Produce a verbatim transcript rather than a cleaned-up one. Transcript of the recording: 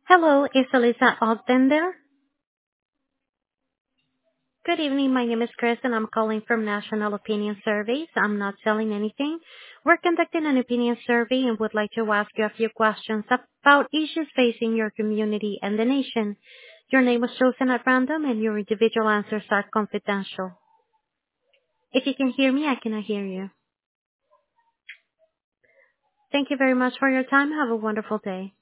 Hello, is Elisa Ogden there? Good evening. My name is Chris, and I'm calling from National Opinion Surveys. I'm not selling anything. We're conducting an opinion survey and would like to ask you a few questions about issues facing your community and the nation. Your name was chosen at random, and your individual answers are confidential. If you can hear me, I cannot hear you. Thank you very much for your time. Have a wonderful day.